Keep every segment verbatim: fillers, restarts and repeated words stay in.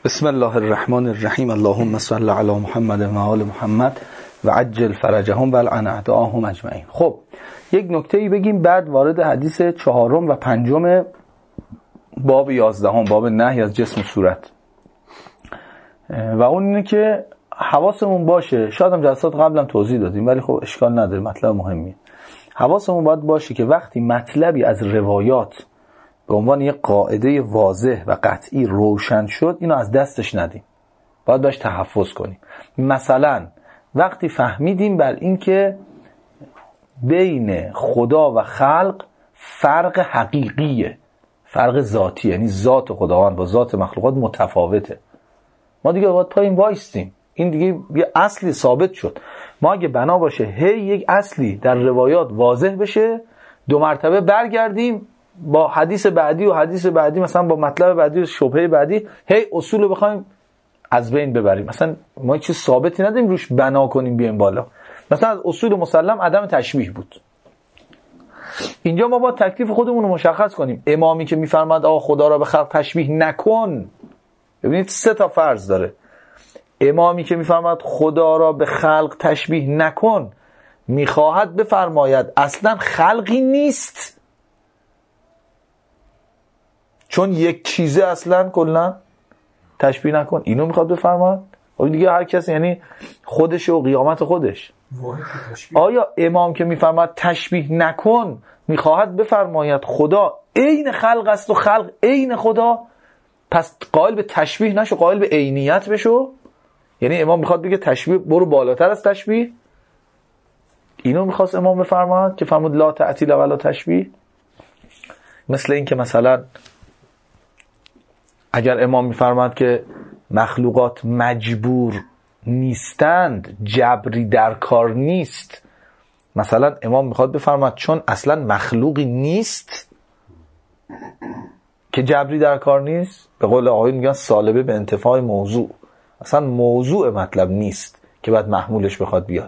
بسم الله الرحمن الرحیم. اللهم صل علی محمد و آل محمد و عجل فرجهم و لعن اعداءهم اجمعین. خب یک نکته‌ای بگیم بعد وارد حدیث چهارم و پنجم باب یازدهم، باب نهی از جسم و صورت، و اون اینه که حواسمون باشه، شاید هم جلسات قبلا توضیح دادیم ولی خب اشکال نداره، مطلب مهمیه. حواسمون باید باشه که وقتی مطلبی از روایات به عنوان یک قاعده واضح و قطعی روشن شد، اینو از دستش ندیم، باید باش تحفظ کنیم. مثلا وقتی فهمیدیم بر این که بین خدا و خلق فرق حقیقیه، فرق ذاتی، یعنی ذات خداوند با ذات مخلوقات متفاوته، ما دیگه باید پای این وایستیم. این دیگه یه اصلی ثابت شد. ما اگه بنا باشه هی یک اصلی در روایات واضح بشه، دو مرتبه برگردیم با حدیث بعدی و حدیث بعدی، مثلا با مطلب بعدی و شبهه بعدی، هی اصول رو بخوایم از بین ببریم. مثلا ما چیز ثابتی نداریم روش بنا کنیم بیایم بالا. مثلا از اصول مسلم عدم تشبیه بود. اینجا ما با تکلیف خودمون رو مشخص کنیم. امامی که میفرماد آقا خدا را به خلق تشبیه نکن، ببینید سه تا فرض داره. امامی که میفرماد خدا را به خلق تشبیه نکن، میخواهد بفرماید اصلا خلقی نیست، چون یک چیزه اصلا کلا تشبیه نکن، اینو میخواد بفرماید. خب دیگه هر کسی یعنی خودش و قیامت خودش. آیا امام که میفرماید تشبیه نکن میخواهد بفرماید خدا عین خلق است و خلق عین خدا، پس قائل به تشبیه نشو، قائل به عینیت بشو؟ یعنی امام میخواد بگه تشبیه برو بالاتر از تشبیه؟ اینو میخواست امام بفرماید که فرمود لا تعطیل ولا تشبیه؟ مثل این که مثلا اگر امام میفرماید که مخلوقات مجبور نیستند، جبری در کار نیست، مثلا امام میخواد بفرماید چون اصلا مخلوقی نیست که جبری در کار نیست. به قول آقایون میگن سالبه به انتفاع موضوع، اصلا موضوع مطلب نیست که بعد محمولش بخواد بیاد.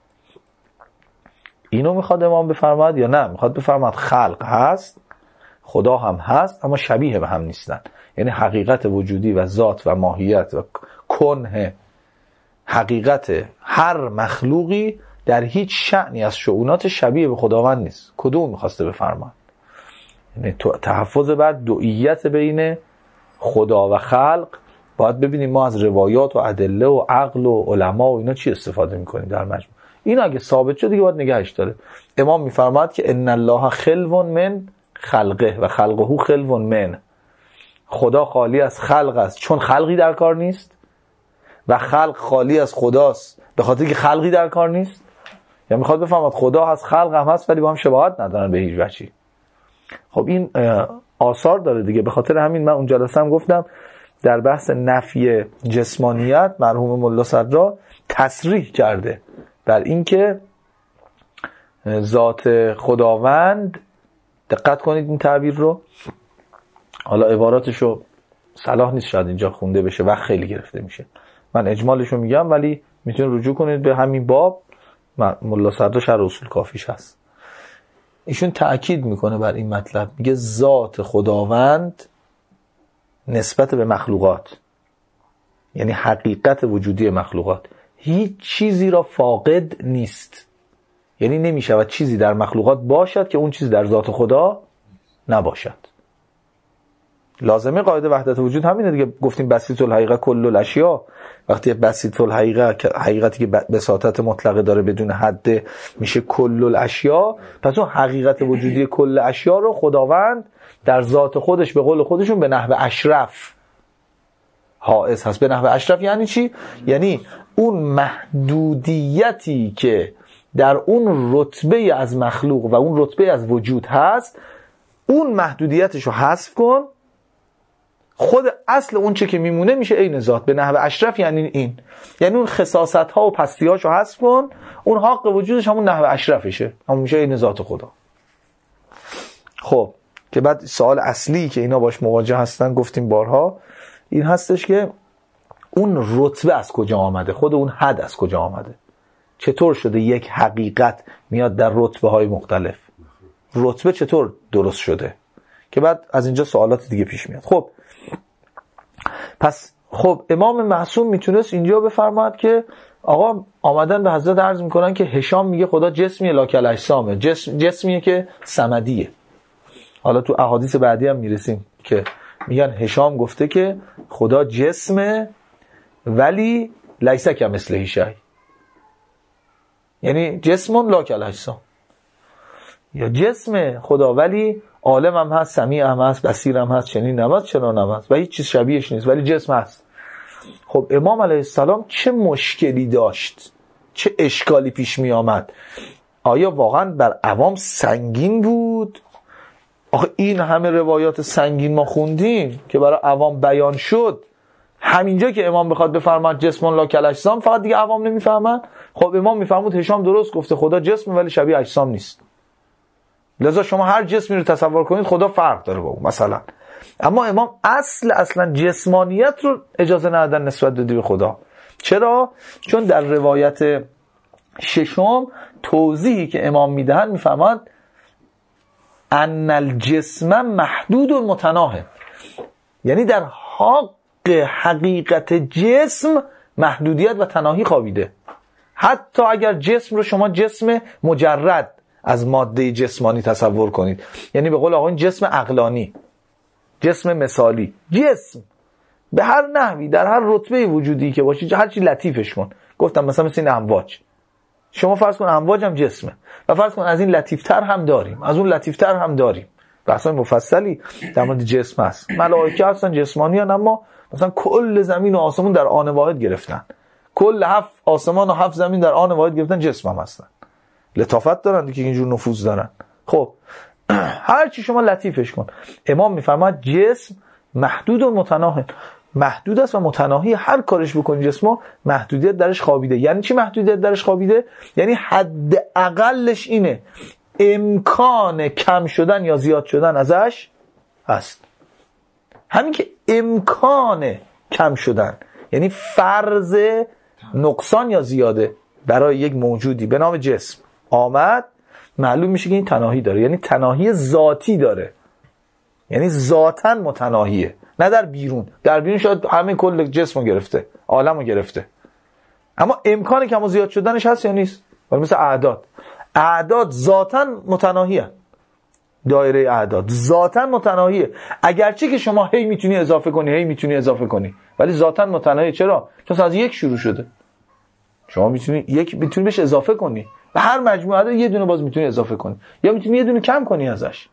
اینو میخواد امام بفرماید یا نه میخواد بفرماید خلق هست، خدا هم هست، اما شبیه به هم نیستن. یعنی حقیقت وجودی و ذات و ماهیت و کنه حقیقت هر مخلوقی در هیچ شأنی از شؤونات شبیه به خداوند نیست. کدوم میخواسته بفرماید؟ یعنی تحفظ بر دوئیت بین خدا و خلق. باید ببینیم ما از روایات و ادله و عقل و علما و اینا چی استفاده میکنیم در مجموع. این اگه ثابت شد دیگه باید نگهش داره. امام میفرماید که ان الله خلو من خلقه و خلقه خلو من، خدا خالی از خلق است چون خلقی در کار نیست، و خلق خالی از خداست به خاطر که خلقی در کار نیست. یا میخواد بفهمد خدا هست خلق هم هست ولی با هم شباهت ندارن به هیچ وجهی. خب این آثار داره دیگه. به خاطر همین من اون جلسه هم گفتم در بحث نفی جسمانیت مرحوم ملا صدرا تصریح کرده بر این که ذات خداوند، دقت کنید این تعبیر رو، حالا عباراتشو صلاح نیست شاید اینجا خونده بشه، وقت خیلی گرفته میشه، من اجمالشو میگم ولی میتونید رجوع کنید به همین باب، ملا صدرا شرح اصول کافیش هست. ایشون تأکید میکنه بر این مطلب، میگه ذات خداوند نسبت به مخلوقات، یعنی حقیقت وجودی مخلوقات، هیچ چیزی را فاقد نیست. یعنی نمیشود چیزی در مخلوقات باشد که اون چیزی در ذات خدا نباشد. لازمه قاعده وحدت وجود همینه دیگه. گفتیم بسیط الحقیقه کل الاشیاء. وقتی بسیط الحقیقه حقیقتی که بساطت مطلقه داره بدون حد میشه کل الاشیاء، پس اون حقیقت وجودی کل اشیاء رو خداوند در ذات خودش به قول خودشون به نحو اشرف حائز هست. به نحو اشرف یعنی چی؟ یعنی اون محدودیتی که در اون رتبه از مخلوق و اون رتبه از وجود هست، اون محدودیتشو حذف کن، خود اصل اون چه که میمونه میشه عین ذات. به نحو اشرف یعنی این، یعنی اون خصاصت ها و پستی هاشو حذف کن، اون حق وجودش همون نحو اشرفشه، همون میشه عین ذات خدا. خب که بعد سوال اصلی که اینا باش مواجه هستن گفتیم بارها این هستش که اون رتبه از کجا آمده، خود اون حد از کجا آمده، چطور شده یک حقیقت میاد در رتبه های مختلف، رتبه چطور درست شده، که بعد از اینجا سوالات دیگه پیش میاد. خب پس خب امام معصوم میتونست اینجا بفرماد که آقا آمدن به حضرت عرض میکنن که هشام میگه خدا جسمیه لاکل اجسامه، جسم جسمیه که صمدیه. حالا تو احادیث بعدی هم میرسیم که میگن هشام گفته که خدا جسمه ولی لیس کمثله شیء، یعنی جسمون لاکل اجسام، یا جسم خدا ولی عالم هم هست، سمیع هم هست، بصیر هم هست، چنین هم هست، چنان هم هست و هیچ چیز شبیهش نیست ولی جسم هست. خب امام علیه السلام چه مشکلی داشت، چه اشکالی پیش می آمد؟ آیا واقعا بر عوام سنگین بود؟ آخه این همه روایات سنگین ما خوندیم که برای عوام بیان شد، همینجا که امام بخواد بفرماد جسم لاکل اجسام فقط دیگه عوام نمیفهمن. خب امام میفهمود هشام درست گفته خدا جسم ولی شبیه اجسام نیست، لذا شما هر جسمی رو تصور کنید خدا فرق داره با اون مثلا. اما امام اصل اصلا جسمانیت رو اجازه ندادن نسبت دادی به خدا. چرا؟ چون در روایت ششم توضیحی که امام میدهن میفهمند ان الجسم محدود و متناهی، یعنی در حق حقیقت جسم محدودیت و تناهی خوابیده. حتی اگر جسم رو شما جسم مجرد از ماده جسمانی تصور کنید، یعنی به قول آقایون جسم عقلانی، جسم مثالی، جسم به هر نحوی در هر رتبه وجودی که باشه هر چی لطیفش کن. گفتم مثلا مثل این امواج، شما فرض کن امواج هم جسمه و فرض کن از این لطیفتر هم داریم، از اون لطیفتر هم داریم. بحث مفصلی در مورد جسم هست. ملائکه هستن جسمانی هستن، اما مثلا کل زمین و آسمون در آن واحد گرفتن، کل هفت آسمان و هفت زمین در آن واحد گرفتن، جسم هم هستن، لطافت دارن که اینجور نفوذ دارن. خب هر چی شما لطیفش کن. امام میفرماید جسم محدود و متناهی، محدود است و متناهی، هر کارش بکنی جسمو محدودیت درش خوابیده. یعنی چی محدودیت درش خوابیده؟ یعنی حد اقلش اینه امکان کم شدن یا زیاد شدن ازش هست. همین که امکان کم شدن، یعنی فرض نقصان یا زیاده برای یک موجودی به نام جسم آمد، معلوم میشه که این تناهی داره، یعنی تناهی ذاتی داره، یعنی ذاتاً متناهیه، نه در بیرون. در بیرون شاید همین کل جسمو گرفته، عالمو گرفته، اما امکان کم و زیاد شدنش هست یا نیست؟ ولی مثل اعداد، اعداد ذاتاً متناهیه، دایره اعداد ذاتاً متناهیه، اگرچه که شما هی میتونی اضافه کنی هی میتونی اضافه کنی، ولی ذاتاً متناهیه. چرا؟ چون از یک شروع شده، شما میتونی یک میتونی بهش اضافه کنی و هر مجموعه اعداد یه دونه باز میتونی اضافه کنی یا میتونی یه دونه کم کنی ازش.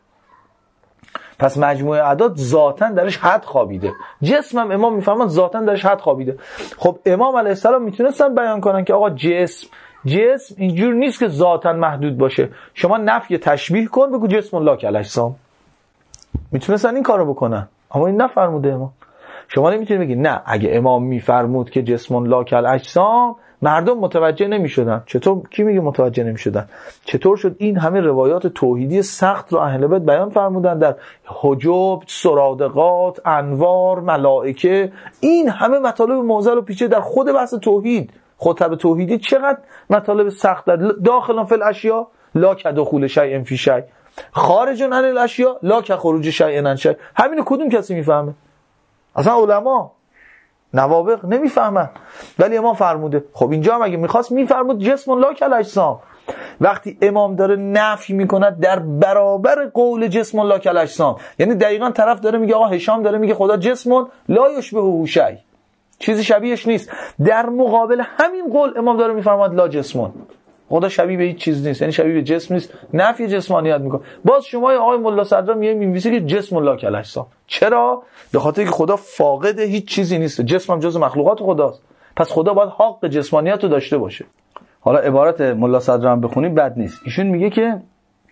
پس مجموعه اعداد ذاتاً درش حد خوابیده. جسم هم امام میفهمن ذاتاً درش حد خوابیده. خب امام علیه السلام میتونستن بیان کنن که آقا جسم جسم اینجور نیست که ذاتاً محدود باشه، شما نفی تشبیه کن بگو جسم لاکل اجسام. میتونستن این کارو بکنن، اما این نفرموده امام. شما نمیتونید بگید نه اگه امام میفرمود که جسم لاکل اجسام مردم متوجه نمیشدن. چطور؟ کی میگه متوجه نمیشدن؟ چطور شد این همه روایات توحیدی سخت رو اهل بیت بیان فرمودن در حجب، سرادقات، انوار، ملائکه، این همه مطالب معضل و پیچیده در خود بحث توحید، خطب توحیدی چقدر مطالب سخت در داخل فی الاشیاء لا کدخول شیء فی شیء، خارج عن الاشیاء لا کخروج شیء عن شیء. همین کدوم کسی میفهمه؟ اصلا علما نوابغ نمیفهمن، ولی امام فرموده. خب اینجا هم اگه میخواست میفرمود جسم لاکل اجسام. وقتی امام داره نفی میکند در برابر قول جسم لاکل اجسام، یعنی دقیقاً طرف داره میگه آقا هشام داره میگه خدا جسم لا یشبهه شیء، چیزی شبیهش نیست. در مقابل همین قول امام داره میفرماد لا جسم، خدا شبیه به هیچ چیز نیست، یعنی شبیه به جسم نیست، نفی جسمانیت میکنه. باز شما آقای ملا صدرا میگه می‌نویسه که جسم لاکل اجسام. چرا؟ به خاطر که خدا فاقد هیچ چیزی نیست، جسم هم جزء مخلوقات خداست، پس خدا باید حق جسمانیت رو داشته باشه. حالا عبارت ملا صدرا هم بخونیم بد نیست. ایشون میگه که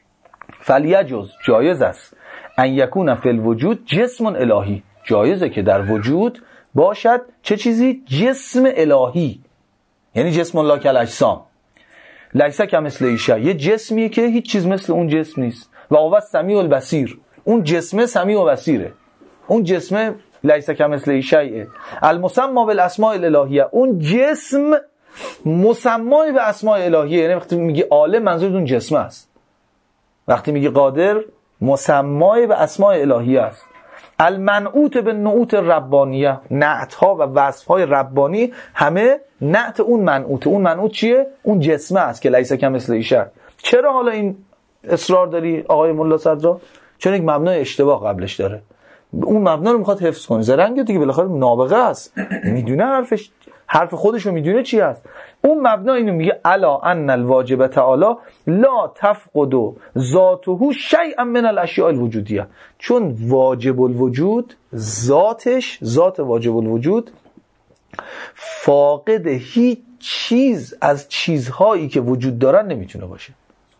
فلیجوز، جایز است، ان یکون فی الوجود جسم الهی، جایزه که در وجود باشد چه چیزی؟ جسم الهی، یعنی جسم لاکل اجسام. لیس کمثله شیء، یه جسمیه که هیچ چیز مثل اون جسم نیست. و هو السمیع البصیر، اون جسم سمیع و بصیره، اون جسم لیس کمثله شیء. المسمى بالاسماء الالهیه، اون جسم مسمای به اسماء الهیه، یعنی وقتی میگی عالم منظور اون جسم است، وقتی میگی قادر مسمای به اسماء الهیه است. المنعوت به نعوت ربانیه، نعت ها و وصف های ربانی همه نعت اون منعوت. اون منعوت چیه؟ اون جسمه است که لیس کمثله ایشه. چرا حالا این اصرار داری آقای ملا صدرا؟ چون یک مبنای اشتباه قبلش داره، اون مبنا رو میخواد حفظ کنه. زرنگ دیگه بالاخره نابغه است، میدونه حرفش، حرف خودش رو میدونه چی هست. اون مبنا اینو میگه الا ان الواجب تعالی لا تفقد ذاته شیئا من الاشیاء الوجودیه. چون واجب الوجود ذاتش، ذات واجب الوجود فاقد هیچ چیز از چیزهایی که وجود دارن نمیتونه باشه.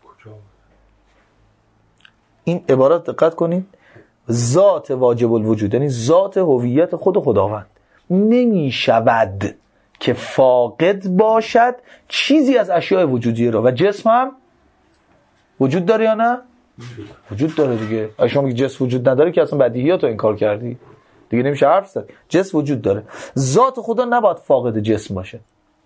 این عبارات دقت کنید، ذات واجب الوجود یعنی ذات هویت خود خداوند نمی شود که فاقد باشد چیزی از اشیاء وجودی رو. و جسم هم وجود داره یا نه؟ وجود داره دیگه. اگه شما میگی جسم وجود نداره که اصلا بدیهیات رو انکار کردی دیگه، نمیشه حرف زد. جسم وجود داره، ذات خدا نباید فاقد جسم باشه،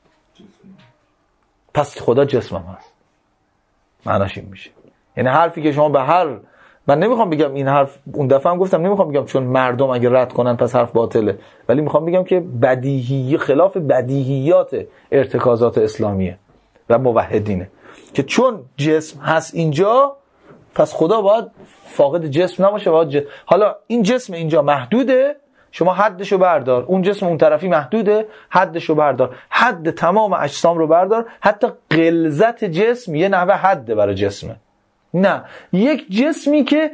پس خدا جسم هم هست. معناش این میشه، یعنی حرفی که شما به هر، من نمیخوام بگم این حرف، اون دفعه هم گفتم نمیخوام بگم چون مردم اگه رد کنن پس حرف باطله، ولی میخوام بگم که بدیهی خلاف بدیهیات ارتکازات اسلامیه و موحدینه که چون جسم هست اینجا پس خدا باید فاقد جسم نباشه. باید جسم. حالا این جسم اینجا محدوده، شما حدشو بردار، اون جسم اون طرفی محدوده، حدشو بردار، حد تمام اجسام رو بردار. حتی غلظت جسم یه نحوه حده برای جسمه. نه، یک جسمی که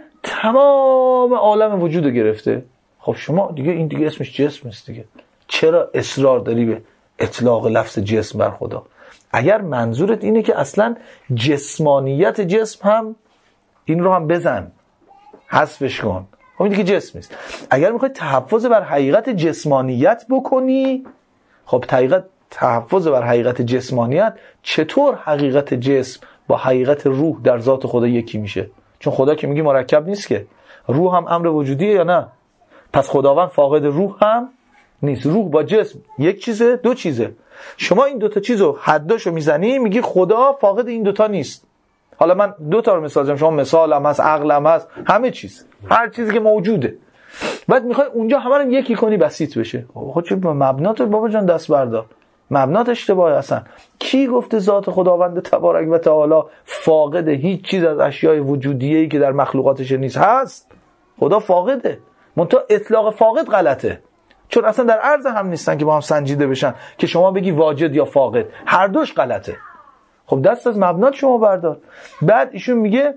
تمام عالم وجود رو گرفته. خب شما دیگه این دیگه اسمش جسم است دیگه. چرا اصرار داری به اطلاق لفظ جسم بر خدا؟ اگر منظورت اینه که اصلا جسمانیت جسم هم این رو هم بزن، حذفش کن، خب این دیگه جسم است. اگر میخوای تحفظ بر حقیقت جسمانیت بکنی، خب حقیقت تحفظ بر حقیقت جسمانیت، چطور حقیقت جسم با حقیقت روح در ذات خدا یکی میشه؟ چون خدا که میگی مرکب نیست که، روح هم امر وجودیه یا نه؟ پس خداوند فاقد روح هم نیست. روح با جسم یک چیزه، دو چیزه. شما این دوتا چیزو حداشو میزنی میگی خدا فاقد این دوتا نیست. حالا من دو تا رو مثال زدم، شما مثالم هست، عقلم هست، همه چیز، هر چیزی که موجوده. بعد میخوای اونجا همه رو یکی کنی بسیط بشه. خب چه مبنات بابا جان دست بردار، مبنات اشتباهه. اصلا کی گفته ذات خداوند تبارک و تعالی فاقد هیچ چیز از اشیاء وجودیه‌ای که در مخلوقاتش نیست هست؟ خدا فاقده، منتها اطلاق فاقد غلطه، چون اصلا در عرض هم نیستن که با هم سنجیده بشن که شما بگی واجد یا فاقد، هر دوش غلطه. خب دست از مبنات شما بردار. بعد ایشون میگه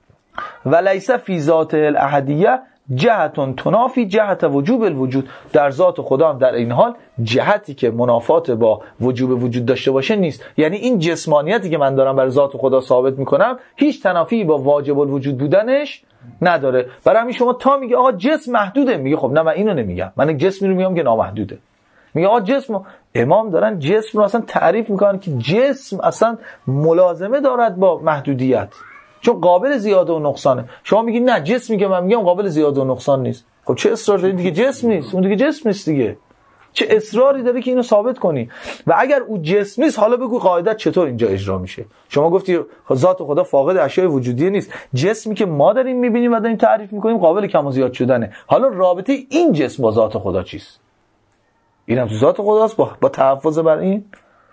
ولیس فی ذات الاحدیه جهتون تنافی جهت وجوب الوجود. در ذات خدا هم در این حال جهتی که منافات با وجوب وجود داشته باشه نیست. یعنی این جسمانیتی که من دارم برای ذات خدا ثابت میکنم هیچ تنافی با واجب الوجود بودنش نداره. برای همین شما تا میگه آقا جسم محدوده، میگه خب نه من اینو نمیگم، من یک جسمی رو میگم که نامحدوده. میگه آقا جسم، امام دارن جسم رو اصلا تعریف میکنن که جسم اصلا ملازمه دارد با محدودیت، چون قابل زیاده و نقصانه. شما میگی نه جسمی که من میگم قابل زیاده و نقصان نیست. خب چه اصرار داری؟ دیگه جسم نیست، اون دیگه جسم نیست دیگه. چه اصراری داری که اینو ثابت کنی؟ و اگر اون جسم نیست حالا بگو قاعدت چطور اینجا اجرا میشه. شما گفتی ذات خدا فاقد اشیاء وجودی نیست، جسمی که ما داریم میبینیم و داریم تعریف میکنیم قابل کم و زیاد شدنه. حالا رابطه این جسم با ذات خدا چیست؟ اینم تو ذات خداست با با تحفظ بر این.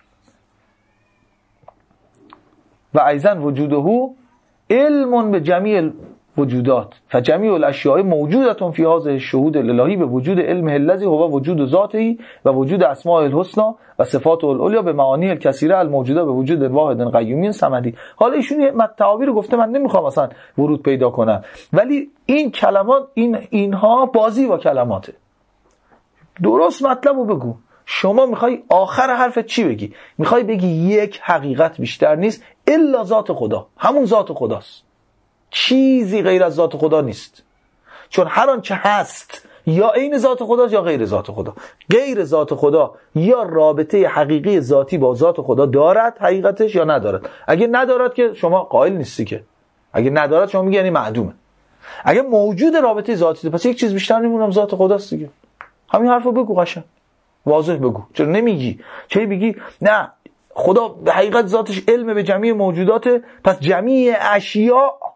و ایضا وجوده علم به جمیع وجودات فجمیع الاشیاء موجودتون فی هذه الشهود الالهی به وجود علم الذی هو وجود ذاتی و وجود اسماء الحسنى و صفات العلیا به معانی الکثیره الموجوده به وجود واحد قیوم صمدی. حالا ایشون تعابیر رو گفته، من نمیخوام اصلا ورود پیدا کنم، ولی این کلمات، این اینها بازی با کلماته. درست مطلب رو بگو. شما میخوای آخر حرفت چی بگی؟ میخوای بگی یک حقیقت بیشتر نیست الا ذات خدا، همون ذات خداست، چیزی غیر از ذات خدا نیست. چون هر آنچه هست یا عین ذات خداست یا غیر ذات خدا. غیر ذات خدا یا رابطه حقیقی ذاتی با ذات خدا دارد حقیقتش یا ندارد. اگه ندارد که شما قائل نیستی، که اگه ندارد شما میگی یعنی معدومه. اگه موجود رابطه ذاتی ده، پس یک چیز بیشتر نمیمونم ذات خداست دیگه. همین حرفو بگو، قشنگ واضح بگو. چرا نمیگی؟ چه بگی نه خدا به حقیقت ذاتش علم به جمیع موجوداته، پس جمیع اشیاء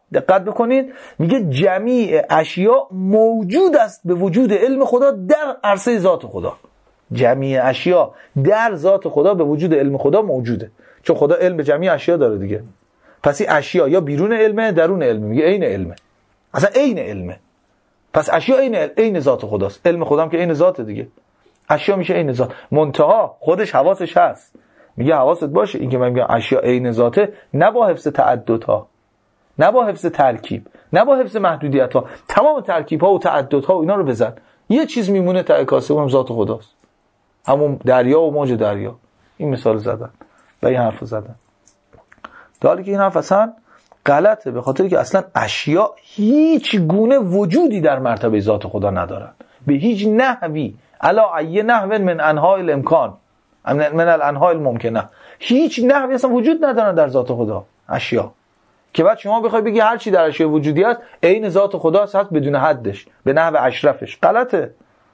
دقت بکنید، میگه جمیع اشیا موجود است به وجود علم خدا در عرصه ذات خدا. جمیع اشیا در ذات خدا به وجود علم خدا موجوده، چون خدا علم به جمیع اشیا داره دیگه. پس این اشیا یا بیرون علمه درون علمه، میگه عین علمه، اصلا عین علمه. پس اشیا عین عین ذات خداست، علم خدا هم که عین ذات دیگه. اشیا میشه عین ذات، منتها خودش حواسش هست. میگه حواست باشه این که من میگم اشیا عین ذاته، نه با حفظ تعددها، نه با حفظ ترکیب، نه با حفظ محدودیت ها، تمام ترکیب ها و تعدد ها و اینا رو بزن، یه چیز میمونه ته کاسه، اونم ذات خداست، همون دریا و موج دریا. این مثال زدن و این حرف زدن، در حالی که این حرف اصلا غلطه، به خاطر که اصلا اشیا هیچ گونه وجودی در مرتبه ذات خدا ندارن، به هیچ نحوی، الا ای نحو من انواع الامکان، من الانواع الممکنه، هیچ نحوی اصلا وجود ندارن در ذات خدا اشیا، که بعد شما بخوای بگی هر چی در اشیا وجودی هست عین ذات خدا هست بدون حدش، به نحو اشرفش. غلطه.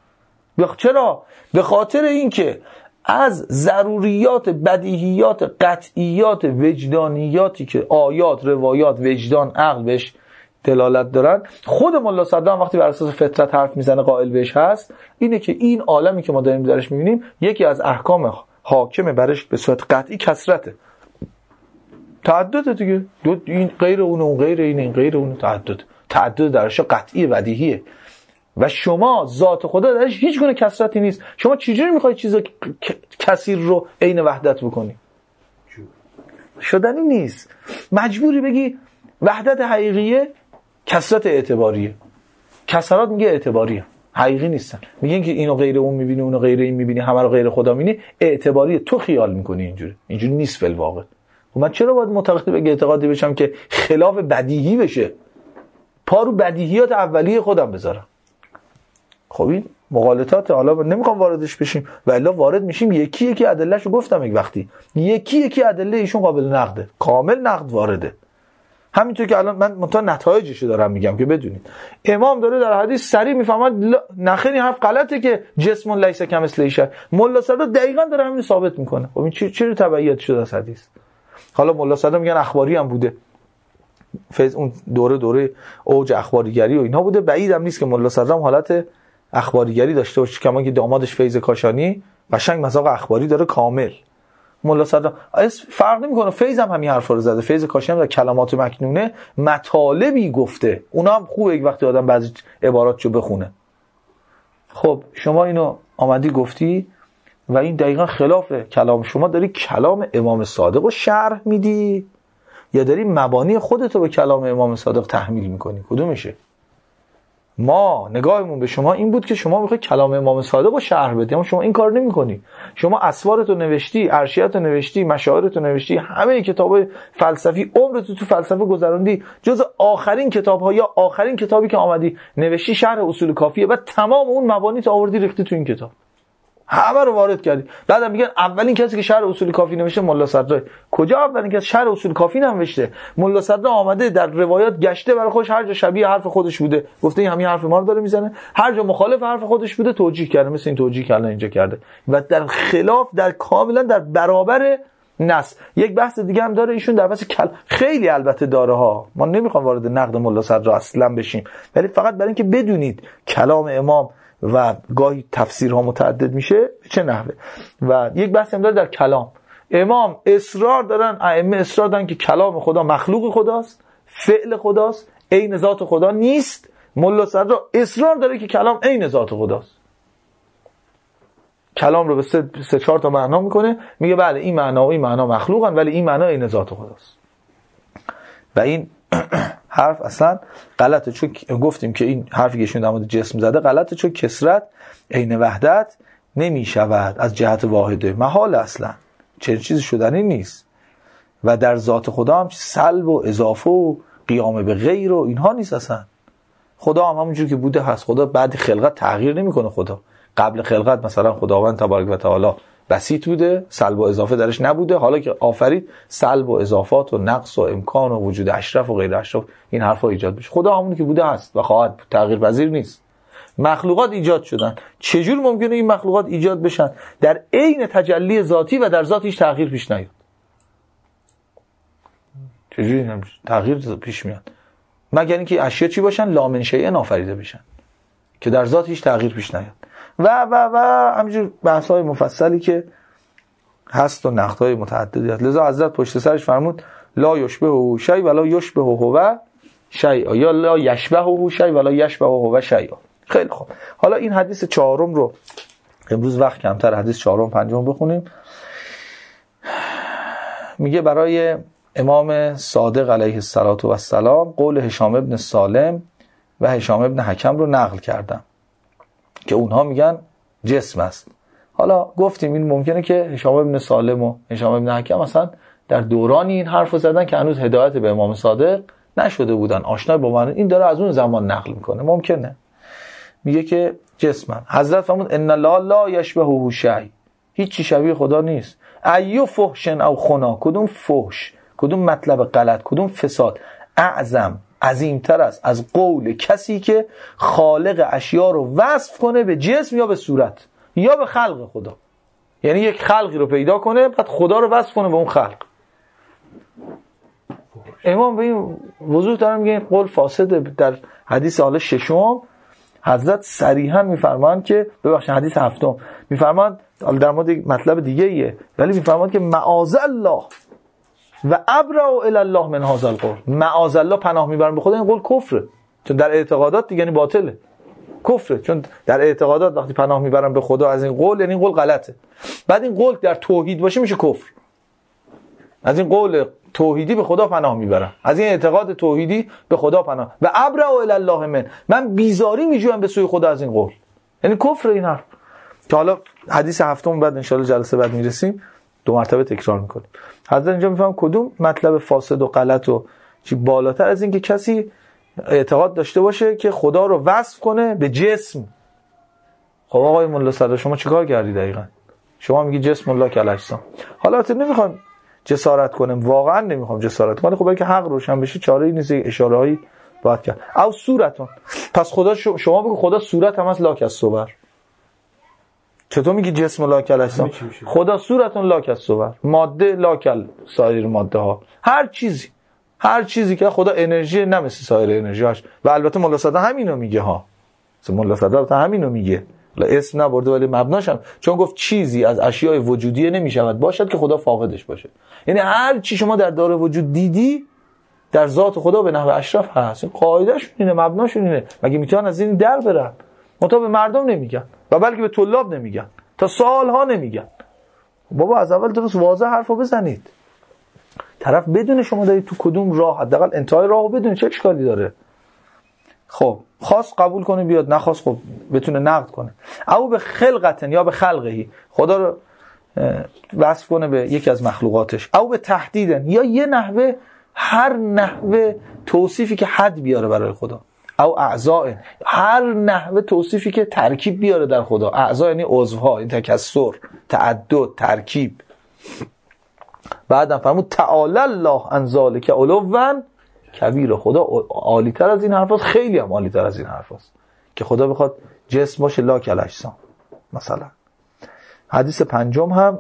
چرا؟ به خاطر اینکه از ضروریات بدیهیات قطعیات وجدانیاتی که آیات، روایات، وجدان، عقل بهش دلالت دارن، خود ملا صدرا وقتی بر اساس فطرت حرف میزنه قائل بهش هست، اینه که این عالمی که ما داریم درش میبینیم یکی از احکام حاکم برش به صورت قطعی کثرته، تعدد دیگه، دو این غیر اون و غیر این این غیر اون، تعدد تعدد درش قطعی بدیهیه و شما ذات خدا درش هیچ گونه کثرتی نیست. شما چجوری میخوای چیزا کثیر رو عین وحدت بکنی؟ شدنی نیست. مجبوری بگی وحدت حقیقیه، کثرت اعتباریه. کثرات میگه اعتباریه، حقیقی نیستن. میگن که اینو غیر اون میبینی، اونو غیر این میبینی، همه رو غیر خدا میبینی، اعتباریه. تو خیال میکنی اینجوری، اینجوری نیست فی الواقع. و من چرا باید معتقد به اعتقادی بشم که خلاف بدیهی بشه، پا رو بدیهیات اولیه خودم بذارم؟ خب این مغالطات، حالا نمیخوام واردش بشیم و الا وارد میشیم. یکی یکی ادلهشو گفتم یک وقتی، یکی یکی ادله ایشون قابل نقده، کامل نقد وارده. همینطور که الان من منتها نتایجشو دارم میگم که بدونید. امام داره در حدیث سریع میفهمد نخیر این حرف غلطه که جسم لیس کمثله شیء. ملا صدرا دقیقاً داره همین ثابت میکنه. خب این چه چه تبعیت شده از حدیث؟ حالا ملا صدرا میگن اخباری هم بوده، فیض اون دوره دوره اوج اخباریگری و اینا بوده، بعید هم نیست که ملا صدرا حالت اخباریگری داشته باشه، کما که دامادش فیض کاشانی قشنگ مذاق اخباری داره کامل. ملا صدرا فرق نمیکنه، فیض هم همین حرفا رو زده، فیض کاشانی در کلمات مکنونه مطالبی گفته، اونا هم خوبه یک وقتی آدم بعضی عباراتشو بخونه. خب شما اینو آمدی گفتی و این دقیقا خلاف کلام شما، داری کلام امام صادق رو شرح میدی یا داری مبانی خودتو به کلام امام صادق تحمیل میکنی؟ کدومشه؟ ما نگاهمون به شما این بود که شما میخوای کلام امام صادق رو شرح بدی، اما شما این کار نمی‌کنی. شما اسوارتو نوشتی، ارشیاتو نوشتی، مشاعرتو نوشتی، همه کتابای فلسفی عمرتو تو فلسفه گذروندی، جز آخرین کتاب‌ها یا آخرین کتابی که آمدی نوشتی شرح اصول کافیه و تمام اون مبانی تو آوردی ریختی تو این کتاب، همه رو وارد کردی. بعدم میگن اولین کسی که شرح اصول کافی نوشته ملا صدرا. کجا اولین کسی شرح اصول کافی نوشته؟ ملا صدرا آمده در روایات گشته برای خودش، هر جا شبیه حرف خودش بوده گفته این همین حرف ما رو داره میزنه، هر جا مخالف حرف خودش بوده توجیه کرده، مثل این توجیه که الان اینجا کرده، و در خلاف، در کاملا در برابر نص. یک بحث دیگه هم داره ایشون در بحث کل... خیلی البته داره ها، ما نمیخوام وارد نقد ملا صدرا اصلا بشیم، ولی فقط برای اینکه بدونید کلام امام و گاهی تفسیرها متعدد میشه چه نحوه. و یک بحث هم داره در کلام امام، اصرار دارن ائمه اصرار دارن که کلام خدا مخلوق خداست، فعل خداست، عین ذات خدا نیست. ملا صدرا اصرار داره که کلام عین ذات خداست، کلام رو به سه, سه چهار تا معنا میکنه، میگه بله این معنا و این معنا مخلوقن ولی این معنا عین ذات خداست. و این حرف اصلا غلطه، چون گفتیم که این حرفی که ایشون در مورد جسم زده غلطه، چون کثرت عین وحدت نمی شود از جهت واحده، محال، اصلا چه چیزی شدنی نیست. و در ذات خدا هم سلب و اضافه و قیام به غیر و اینها نیست اصلا. خدا هم همونجور که بوده هست. خدا بعد خلقت تغییر نمیکنه. خدا قبل خلقت مثلا خداوند تبارک و تعالی بسیط بوده، سلب و اضافه درش نبوده، حالا که آفرید سلب و اضافات و نقص و امکان و وجود اشرف و غیر اشرف این حرفا ایجاد بشه. خدا همونی که بوده هست و خواهد بود، تغییر پذیر نیست. مخلوقات ایجاد شدن، چجور ممکنه این مخلوقات ایجاد بشن در عین تجلی ذاتی و در ذات هیچ تغییر پیش نیاد؟ چجوری تغییر پیش میاد؟ مگر اینکه اشیا چی باشن؟ لا من شیء آفریده بشن که در ذات هیچ تغییر پیش نیاد و و و همینجور بحث‌های مفصلی که هست و نقدهای متعددی هست. لذا حضرت پشت سرش فرمود لا یشبهه شیء ولا یشبهه هو شیء، یا لا یشبهه شیء ولا یشبهه هو شیء. خیلی خوب، حالا این حدیث چهارم رو امروز وقت کمتر، حدیث چهارم پنجم بخونیم. میگه برای امام صادق علیه السلام قول هشام ابن سالم و هشام ابن حکم رو نقل کردم که اونها میگن جسم است. حالا گفتیم این ممکنه که هشام ابن سالم و هشام ابن حکم مثلا در دورانی این حرف رو زدن که هنوز هدایت به امام صادق نشده بودن، آشنا با معنی، این داره از اون زمان نقل میکنه. ممکنه میگه که جسمن. حضرت فرمود ان لا لا یشبهه شیء، هیچ چی شبیه خدا نیست. ایو فحشن او خنا، کدوم فحش، کدوم مطلب غلط، کدوم فساد اعظم، عظیمتر است از قول کسی که خالق اشیا رو وصف کنه به جسم یا به صورت یا به خلق خدا. یعنی یک خلقی رو پیدا کنه بعد خدا رو وصف کنه به اون خلق. امام به این وضوح دارم میگه این قول فاسده. در حدیث حالا ششم حضرت صریحا میفرمایند که ببخشید حدیث هفتم میفرمایند در مورد مطلب دیگه ایه، ولی میفرمایند که معاذ الله و ابرأ الی الله من هذا القول. معاذ الله پناه میبرم به خدا، این قول کفره، چون در اعتقادات دیگه یعنی باطله، کفره، چون در اعتقادات وقتی پناه میبرم به خدا از این قول یعنی این قول غلطه. بعد این قول در توحید باشه میشه کفر. از این قول توحیدی به خدا پناه میبرم، از این اعتقاد توحیدی به خدا پناه و ابرأ الی الله من، من بیزاری میجویم به سوی خدا از این قول، یعنی کفر این حرف. که حالا حدیث هفتم بعد ان شاء الله جلسه بعد میرسیم دو مرتبه تکرار میکنیم. حضرت اینجا میفهم کدوم مطلب فاسد و غلط و چی بالاتر از این که کسی اعتقاد داشته باشه که خدا رو وصف کنه به جسم. خب آقای مولا صدر شما چیکار کردی دقیقاً؟ شما میگی جسم الله کلاجسام. حالا تو نمیخوام جسارت کنم، واقعا نمیخوام جسارت کنم، خب اگه حق روشن بشه چاره ای نیست، اشاره‌ای باید کرد. او صورتون، پس خدا شما بگو خدا صورت هم از لاک از صور. چطور میگی جسم لاکل هستم؟ خدا صورتون لاک از صور، ماده لاکل سایر ماده ها، هر چیزی هر چیزی که خدا انرژی نه مثل سایر انرژیاش. و البته مولا صدر همینو میگه ها، مولا صدر همینو میگه، اسم نبرده ولی مبناش هم، چون گفت چیزی از اشیاء وجودیه نمیشود باشد که خدا فاقدش باشه. یعنی هر چی شما در دار وجود دیدی در ذات خدا به نحو اشرف هست. این قاعدهشون اینه، مبناشون اینه. مگه میتونن از این در برن؟ منتها به مردم نمیگن و بلکه به طلاب نمیگن، تا سالها نمیگن. بابا از اول درست واضح حرفو بزنید، طرف بدون شما دارید تو کدوم راه، حداقل انتهای راهو بدون، چه اشکالی داره؟ خب خواست قبول کنه بیاد، نخواست خب بتونه نقد کنه. او به خلقتن یا به خلقهی، خدا رو وصف کنه به یکی از مخلوقاتش. او به تحدیدن، یا یه نحوه، هر نحوه توصیفی که حد بیاره برای خدا. او اعضاء، هر نحوه توصیفی که ترکیب بیاره در خدا. اعضا یعنی عضوها، این تکسر، تعدد، ترکیب. بعدم فرمود تعالی الله عن ذلک علوا کبیر. خدا عالی تر از این حرفاست، خیلی هم عالی تر از این حرفاست که خدا بخواد جسم باشه لا کلاجسام. مثلا حدیث پنجم هم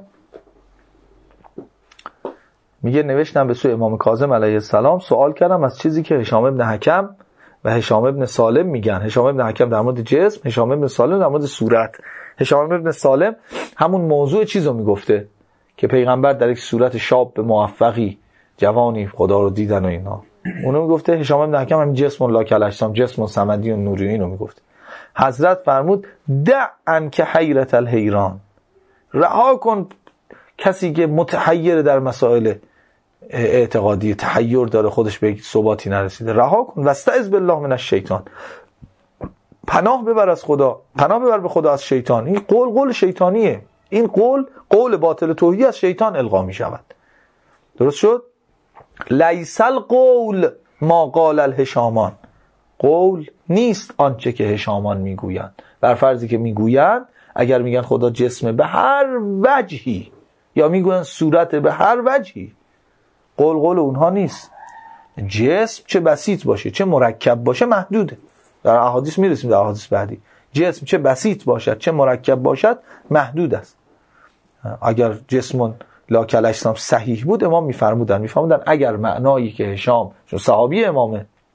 میگه نوشتم به سوی امام کاظم علیه السلام، سوال کردم از چیزی که هشام ابن حکم و هشام ابن سالم میگن. هشام ابن حکم در مورد جسم، هشام ابن سالم در مورد صورت. هشام ابن سالم همون موضوع چیزو میگفته که پیغمبر در یک صورت شاب موفقی جوانی خدا رو دیدن و اینا، اونو میگفته. هشام ابن حکم همین جسم لا کلاجسام، جسم صمدی و نوری اینو میگفته. حضرت فرمود دع انک حیرت الحیران، رها کن کسی که متحیر در مسائل اعتقادی، تحیر داره، خودش به ثباتی نرسیده، رها کن. واستعذ بالله من الشیطان، پناه ببر از خدا، پناه ببر به خدا از شیطان. این قول قول شیطانیه، این قول قول باطل توحیدی از شیطان القا می شود. درست شد؟ لیس القول ما قال الهشامان، قول نیست آنچه که هشامان میگویند. بر فرضی که میگویند، اگر میگن خدا جسمه به هر وجهی یا میگوین صورت به هر وجهی، قول قول اونها نیست. جسم چه بسیط باشه چه مرکب باشه محدوده. در احادیث میرسیم، در احادیث بعدی. جسم چه بسیط باشد چه مرکب باشد محدود است. اگر جسم لا کلاجسام صحیح بود امام میفرمودن میفرمودن اگر معنایی که هشام، چون صحابی امامه،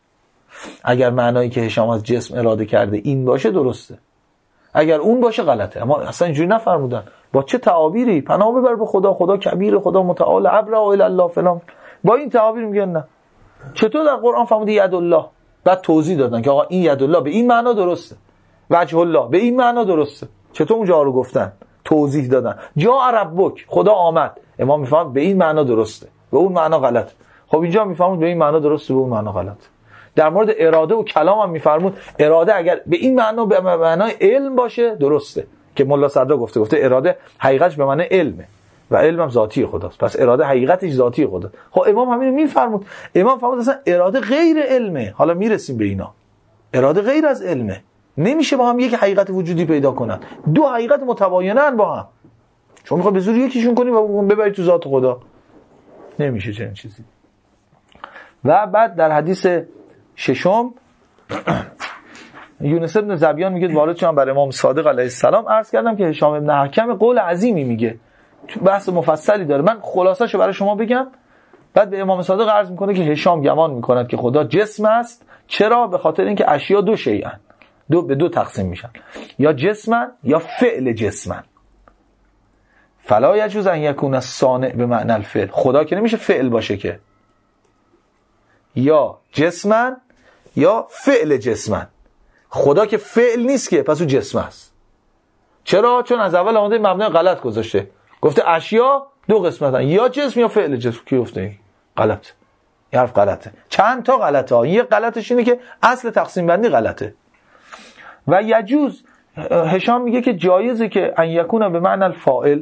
اگر معنایی که هشام از جسم اراده کرده این باشه درسته، اگر اون باشه غلطه. اما اصلا اینجوری نفرمودن. با چه تعابیری؟ پناه ببر به خدا، خدا کبیر، خدا متعال، ابرا الی الله فلان. با این تعابیر میگن نه. چطور در قرآن فرموده ید الله؟ بعد توضیح دادن که آقا این ید الله به این معنا درسته، وجه الله به این معنا درسته. چطور اونجا رو گفتن؟ توضیح دادن. جاء ربک، خدا آمد. امام میفهمد به این معنا درسته، به اون معنا غلط. خب اینجا میفهمود به این معنا درسته، به اون معنا غلط. در مورد اراده و کلام هم میفرمود اراده اگر به این معنا به معنای علم باشه درسته، که ملا صدرا گفته گفته اراده حقیقتش به معنای علمه و علم هم ذاتی خداست، پس اراده حقیقتش ذاتی خدا. خب امام همین میفرمود. امام فرمود اصلا اراده غیر علمه. حالا میرسیم به اینا. اراده غیر از علمه، نمیشه با هم یک حقیقت وجودی پیدا کنن. دو حقیقت متباینن با هم. شما میخوای به زور یکیشون کنی و ببری تو ذات خدا، نمیشه چنین چیزی. و بعد در حدیث ششم یونس ابن زبیان میگه وارد شدم بر امام صادق علیه السلام، عرض کردم که هشام ابن حکم قول عظیمی میگه، بحث مفصلی داره، من خلاصه‌شو برای شما بگم. بعد به امام صادق عرض میکنه که هشام گمان میکند که خدا جسم است. چرا؟ به خاطر اینکه اشیا دو شیئن، دو به دو تقسیم میشن، یا جسمن یا فعل جسمن. فلا یجوز ان یکون الصانع به معنی الفعل. خدا که نمیشه فعل باشه که، یا جسمن یا فعل جسمن. خدا که فعل نیست که، پس او جسم است. چرا؟ چون از اول آمده مبنای غلط گذاشته، گفته اشیا دو قسمتن، یا جسم یا فعل جسم. کی گفته این؟ غلط. این حرف غلطه. چند تا غلطه ها. یه غلطش اینه که اصل تقسیم بندی غلطه. و یجوز، هشام میگه که جایزه که ان یکون به معنی الفاعل،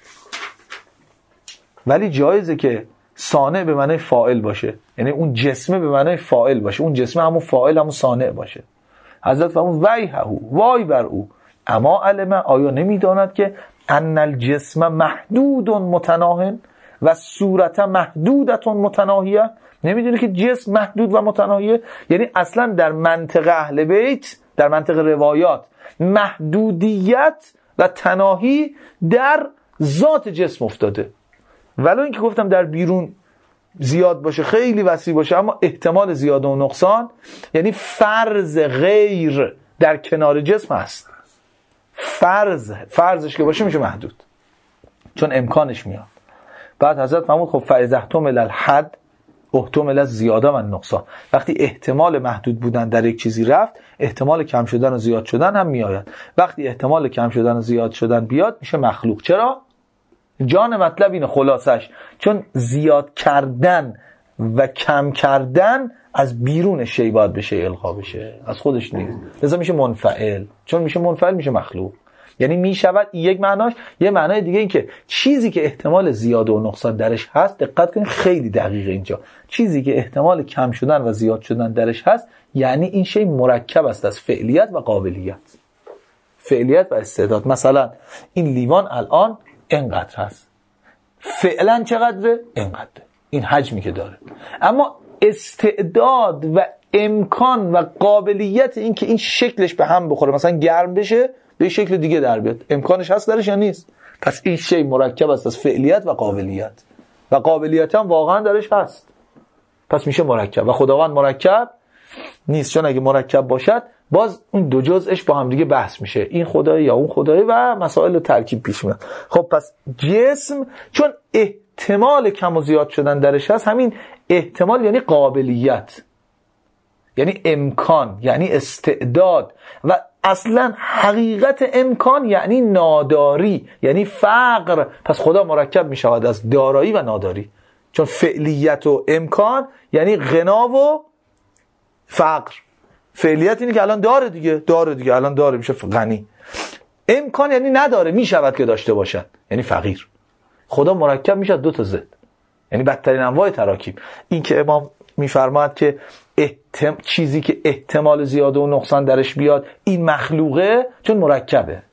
ولی جایزه که صانع به معنی فاعل باشه، یعنی اون جسمه به معنی فاعل باشه، اون جسمه همون فاعل همون صانع باشه. حضرت فرمود ویحه، وای بر او، اما علم، آیا نمیداند که ان الجسم محدود متناهن و صورت محدودت متناهیه؟ نمیدونه که جسم محدود و متناهیه؟ یعنی اصلا در منطق اهل بیت، در منطق روایات، محدودیت و تناهی در ذات جسم افتاده. ولو اینکه گفتم در بیرون زیاد باشه، خیلی وسیع باشه، اما احتمال زیاد و نقصان، یعنی فرض غیر در کنار جسم هست. فرض فرضش که باشه میشه محدود، چون امکانش میاد. بعد حضرت فرمود خب فاذا احتمل الحد احتمل الزیاده و النقصان. وقتی احتمال محدود بودن در یک چیزی رفت، احتمال کم شدن و زیاد شدن هم میآید. وقتی احتمال کم شدن و زیاد شدن بیاد میشه مخلوق. چرا؟ جان مطلب اینه خلاصش، چون زیاد کردن و کم کردن از بیرون شی باید بشه القا بشه، از خودش نیست. لذا میشه منفعل. چون میشه منفعل میشه مخلوق. یعنی میشود یک معناش. یه معنای دیگه این که چیزی که احتمال زیاد و نقصان درش هست، دقت کنید خیلی دقیقه اینجا، چیزی که احتمال کم شدن و زیاد شدن درش هست، یعنی این شی مرکب است از فعلیت و قابلیت، فعلیت و استعداد. مثلا این لیوان الان اینقدر هست، فعلا چقدره؟ اینقدر، این حجمی که داره. اما استعداد و امکان و قابلیت این که این شکلش به هم بخوره، مثلا گرم بشه به شکل دیگه در بیاد، امکانش هست درش یا نیست؟ پس این شی مرکب است از فعلیت و قابلیت، و قابلیت هم واقعا درش هست، پس میشه مرکب. و خداوند مرکب نیست، چون اگه مرکب باشد باز اون دو جزءش با هم دیگه بحث میشه، این خدای یا اون خدای، و مسائل ترکیب پیش میاد. خب پس جسم چون احتمال کم و زیاد شدن درش هست، همین احتمال یعنی قابلیت، یعنی امکان، یعنی استعداد، و اصلا حقیقت امکان یعنی ناداری، یعنی فقر. پس خدا مرکب میشود از دارایی و ناداری، چون فعلیت و امکان یعنی غنا و فقر. فعلیت اینه که الان داره دیگه، داره دیگه، الان داره میشه غنی. امکان یعنی نداره، میشود که داشته باشد، یعنی فقیر. خدا مرکب میشه دو تا ضد، یعنی بدترین انواع تراکیب. این که امام میفرماد که احتم... چیزی که احتمال زیاده و نقصان درش بیاد این مخلوقه، چون مرکبه.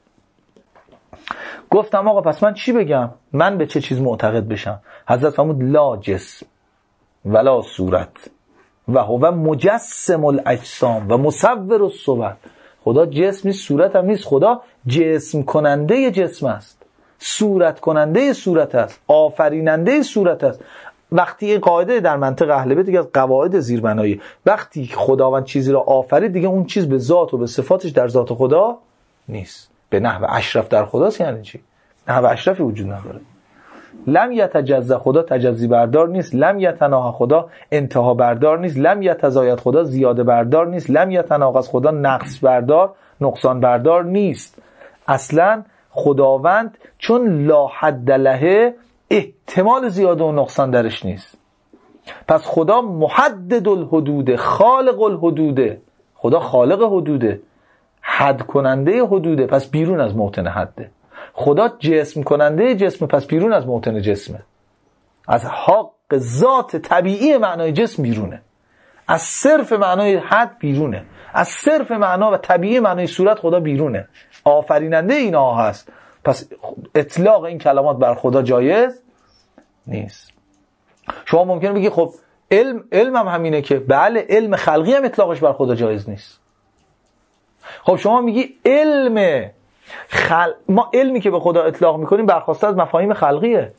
گفتم آقا پس من چی بگم؟ من به چه چیز معتقد بشم؟ حضرت فرمود لا جسم ولا صورت و هو مجسم الاجسام و مصور الصور. خدا جسم نیست، صورت هم نیست، خدا جسم کننده جسم است، صورت کننده صورت است، آفریننده صورت است. وقتی این قاعده در منطق اهل بیت دیگه از قواعد زیربنایی، وقتی خداوند چیزی را آفرید دیگه اون چیز به ذات و به صفاتش در ذات خدا نیست. به نحو اشرف در خداست. یعنی چی؟ نحو اشرفی وجود نداره. لم یتجزا، خدا تجزی بردار نیست. لم یتناهی، خدا انتها بردار نیست. لم یتزاید، خدا زیاده بردار نیست. لم یتناقص، خدا نقص بردار نقصان بردار نیست. اصلا خداوند چون لا حد له احتمال زیاده و نقصان درش نیست. پس خدا محدد الحدود، خالق الحدود. خدا خالق حدوده، حد کننده حدوده، پس بیرون از موطن حده. خدا جسم کننده جسم، پس بیرون از موطن جسمه. از حق ذات طبیعی معنای جسم بیرونه، از صرف معنای حد بیرونه، از صرف معنا و طبیعی معنای صورت خدا بیرونه، آفریننده اینا هست. پس اطلاق این کلمات بر خدا جایز نیست. شما ممکنه بگی خب علم علم هم همینه که بله علم خلقی هم اطلاقش بر خدا جایز نیست. خب شما میگی علم خل... ما علمی که به خدا اطلاق میکنیم برخواسته از مفاهیم خلقیه.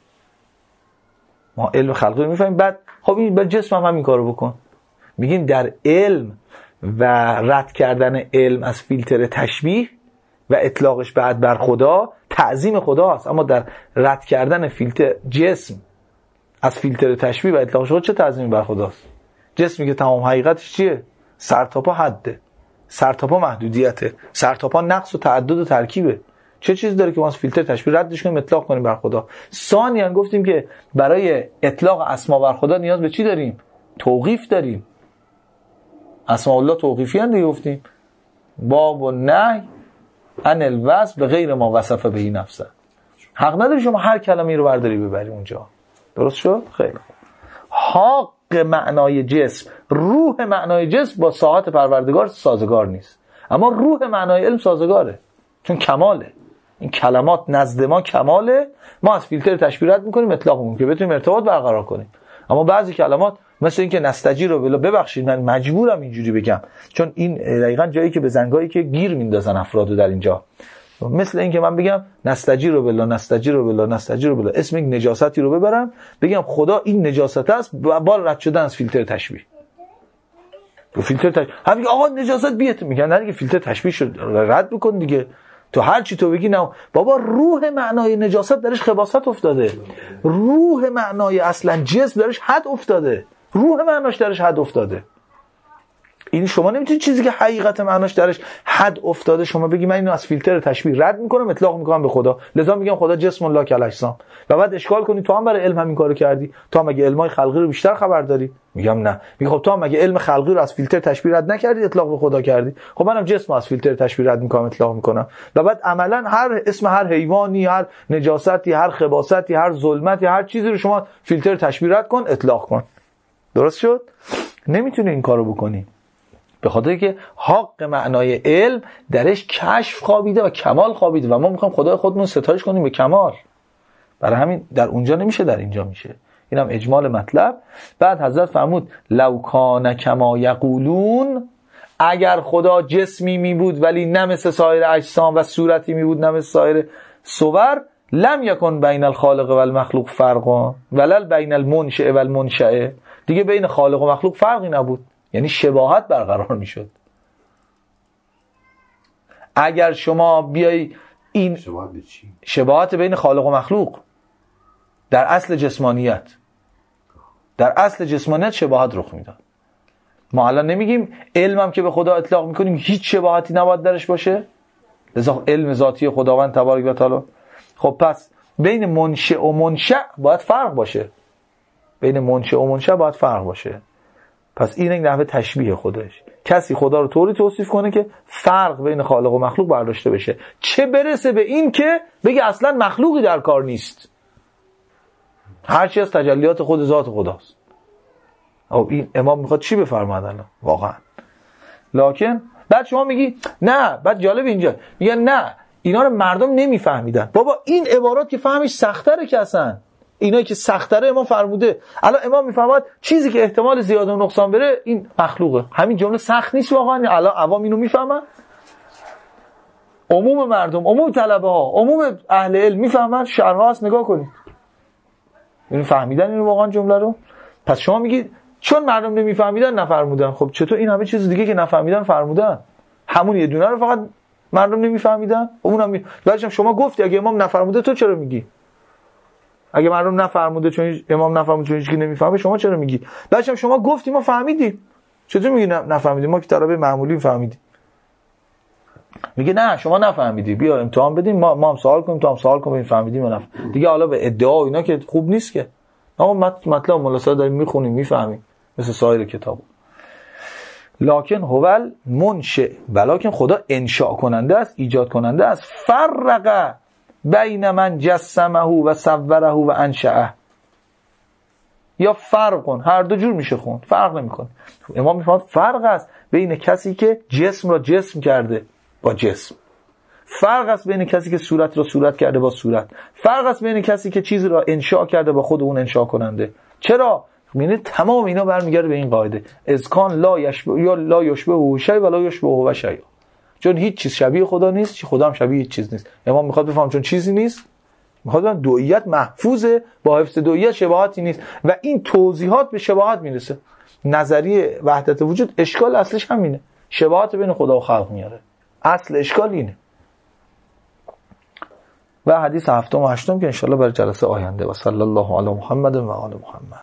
ما علم خلقی رو میفهمیم، بعد خب این به جسم هم همین کارو بکن. میگیم در علم و رد کردن علم از فیلتر تشبیه و اطلاقش بعد بر خدا تعظیم خدا هست، اما در رد کردن فیلتر جسم از فیلتر تشبیه و اطلاقش خدا چه تعظیمی بر خداست؟ جسمی که تمام حقیقتش چیه؟ سرتاپا حده، سرتاپا محدودیته، سرتاپا نقص و تعدد و ترکیبه. چه چیز داره که ما از فیلتر تشبیه ردش کنیم اطلاق کنیم بر خدا؟ ثانیاً گفتیم که برای اطلاق اسما بر خدا نیاز به چی داریم؟ توقیف داریم. اسماء الله توقیفی هم دیگه گفتیم. باب و نهی عن الوصف به غیر ما وصف به نفسه. حق نداری شما هر کلمه‌ای رو برداری ببری اونجا. درست شد؟ خیلی خوب. حق معنای جسم، روح معنای جسم با ساعت پروردگار سازگار نیست، اما روح معنای علم سازگاره، چون کماله. این کلمات نزد ما کماله، ما از فیلتر تشبیه رد میکنیم اطلاقمون که بتونیم ارتباط برقرار کنیم. اما بعضی کلمات مثل این که نستجیر رو بلا، ببخشید من مجبورم اینجوری بگم چون این دقیقاً جایی که به زنگایی که گیر میندازن افرادو در اینجا، مثل این که من بگم نستجیر رو بلا نستجیر رو بلا نستجیر رو بلا، اسم یک نجاستی رو ببرم بگم خدا این نجاست است با رد شدن از فیلتر تشبیه. تو فیلتر تشبیه هم میگه آقا نجاست بیت، میگن نه دیگه فیلتر تشبیه شد رد بکن دیگه. تو هر چی تو بگی نه بابا، روح معنای نجاست درش خباثت افتاده، روح معنای اصلا جسم درش حد افتاده، روح معناش درش حد افتاده. این شما نمیتونید چیزی که حقیقت معناش درش حد افتاده شما بگی من اینو از فیلتر تشبیه رد میکنم اطلاق میکنم به خدا، لذا میگم خدا جسم الله کالاجسام، و بعد اشکال کنی تو هم برای علم همین کارو کردی، تو هم مگه علمای خلقی رو بیشتر خبر داری؟ میگم نه. میگه خب تو هم مگه علم خلقی رو از فیلتر تشبیه رد نکردی اطلاق به خدا کردی؟ خب منم جسم از فیلتر تشبیه رد میکنم اطلاق میکنم، و بعد عملا هر اسم هر حیوانی، هر نجاستی، هر خباثتی، هر ظلمتی، هر چیزی رو شما فیلتر تشبیه رد کن اطلاق کن. درست شد؟ نمیتونی این کارو بکنی، به خاطر که حق معنای علم درش کشف خوابیده و کمال خوابیده و ما میخوایم خدای خودمون ستایش کنیم به کمال. برای همین در اونجا نمیشه، در اینجا میشه. اینم اجمال مطلب. بعد حضرت فرمود لو کان کما یقولون، اگر خدا جسمی می بود ولی نه مثل سایر اجسام و صورتی می بود نه مثل سایر صور، لم یکن بین الخالق و المخلوق فرقا ولل بین المنشئ و المنشأ، دیگه بین خالق و مخلوق فرقی نبود، یعنی شباهت برقرار میشد. اگر شما بیای این شباهت به چی؟ شباهت بین خالق و مخلوق در اصل جسمانیت، در اصل جسمانیت شباهت رخ میداد. ما الان نمیگیم علمم که به خدا اطلاق میکنیم هیچ شباهتی نباید درش باشه، لذا علم ذاتی خداوند تبارک و تعالی. خب پس بین منشأ و منشأ باید فرق باشه، بین منشأ و منشأ باید فرق باشه. پس این یک نحوه تشبیه خودش، کسی خدا رو طوری توصیف کنه که فرق بین خالق و مخلوق برداشته بشه، چه برسه به این که بگه اصلا مخلوقی در کار نیست، هرچی از تجلیات خود ذات خداست. او این امام میخواد چی بفرماید الان واقعا؟ لکن بعد شما میگی نه، بعد جالب اینجا میگن نه اینا رو مردم نمیفهمیدن. بابا این عبارات که فهمش سخت‌تره که اصلا اینایی که سخت‌تره امام فرموده. الان امام میفهمد چیزی که احتمال زیاده و نقصان بره این مخلوقه، همین جمله سخت نیست واقعا. الان عوام اینو میفهمن، عموم مردم، عموم طلبه ها، عموم اهل علم میفهمن. شرح هست نگاه کنید، این فهمیدن اینو واقعا جمله رو؟ پس شما میگید چون مردم نمیفهمیدن نفرمودن. خب چطور این همه چیز دیگه که نفهمیدن فرمودن؟ همون یه دونه رو فقط مردم نمیفهمیدن؟ اونم می... بعدش شما گفتی اگه امام نفرموده تو چرا میگی؟ اگه مردم نفرموده چون امام نفرموده چون هیچکی نمیفهمه شما چرا میگی؟ بعدش شما گفتی ما فهمیدیم. چطور میگی نفهمیدیم؟ ما که طلبه معمولی فهمیدیم. میگه نه شما نفهمیدی، بیا امتحان بدیم ما ما هم سوال کنیم تو هم سوال کن ببین فهمیدیم یا نه. دیگه حالا به ادعا اینا که خوب نیست که. ما مطلب ملاحظه داریم میخونیم میفهمیم مثل سایر کتاب. لکن هو المنشئ، ولکن خدا انشاء کننده است، ایجاد کننده است. فرق بین من جسمه و صوره و انشأه، یا فرق کن، هر دو جور میشه خون، فرق نمیکنه. امام میفهمد فرق است بین کسی که جسم را جسم کرده با جسم، فرق است بین کسی که صورت را صورت کرده با صورت، فرق است بین کسی که چیزی را انشاء کرده با خود اون انشاء کننده. چرا؟ یعنی تمام اینا برمیگرده به این قاعده اذکان لا یشبه یا لا یشبه شیء و لا یشبه و شیء، چون هیچ چیز شبیه خدا نیست، چی خدا هم شبیه هیچ چیز نیست. امام میخواد بفهم چون چیزی نیست، میخواد بفهم دوئیت محفوظه، با حفظ دوئیت شباهتی نیست و این توضیحات به شباهت میرسه. نظریه وحدت وجود اشکال اصلش همینه، شباهت بین خدا و خلق میاره، اصل اشکال اینه. و حدیث هفتم و هشتم که انشالله برای جلسه آینده. و صلی الله علی محمد و آل محمد.